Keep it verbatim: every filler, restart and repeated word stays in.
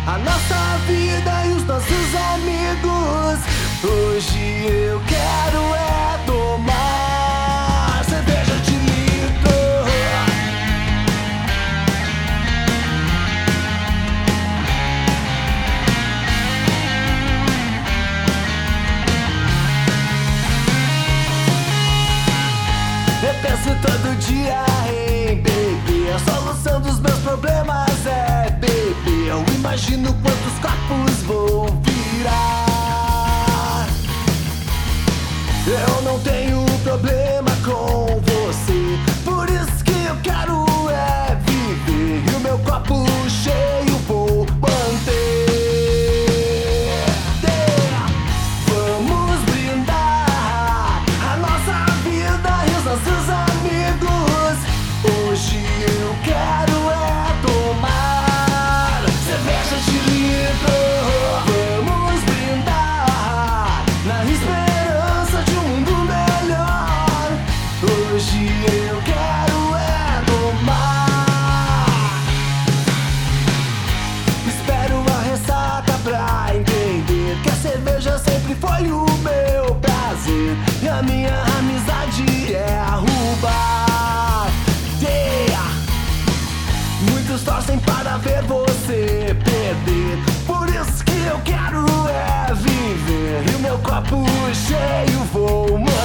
a nossa vida e os nossos amigos. Hoje eu quero é tomar cerveja de litro. Eu penso todo dia em beber, a solução dos meus problemas é beber. Eu imagino quantos copos vou virar. Eu não tenho problema com você, por isso que eu quero é viver. E o meu copo cheio vou manter. Vamos brindar a nossa vida e os nossos amigos. Hoje eu quero é tomar cerveja de litro. Vamos brindar na esperança de um mundo melhor. Hoje eu quero é tomar. Espero a ressaca pra entender que a cerveja sempre foi o meu prazer e a minha amizade é arrubar. Yeah! Muitos torcem para ver você perder, por isso que eu quero é viver. E o meu copo cheio vou morrer.